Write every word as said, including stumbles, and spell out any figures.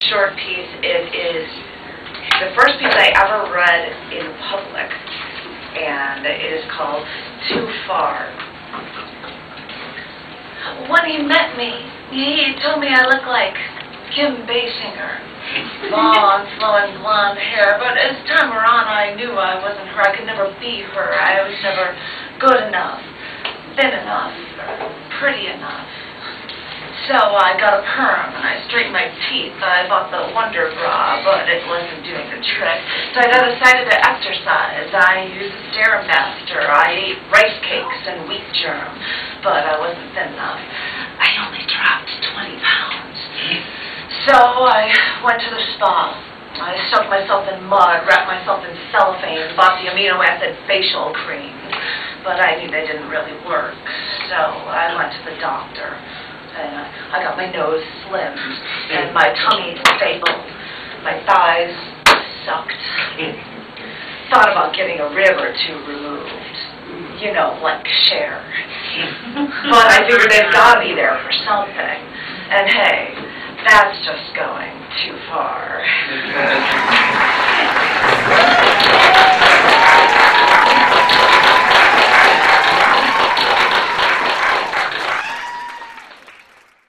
short piece. It is the first piece I ever read in public, and it is called Too Far. When he met me, he told me I look like Kim Basinger. Long, flowing blonde hair, but as time went on, I knew I wasn't her. I could never be her. I was never good enough, thin enough, or pretty enough. So I got a perm, and I straightened my teeth. I bought the Wonder Bra, but it wasn't doing the trick. So I decided to exercise. I used the Stairmaster. I ate rice cakes and wheat germ, but I wasn't thin enough. I only dropped twenty pounds. So I went to the spa. I soaked myself in mud, wrapped myself in cellophane, bought the amino acid facial cream. But I knew they didn't really work, so I went to the doctor. And I got my nose slimmed, and my tummy stapled, my thighs sucked. Thought about getting a rib or two removed, you know, like Cher. But I figured they've got to be there for something. And hey, that's just going too far.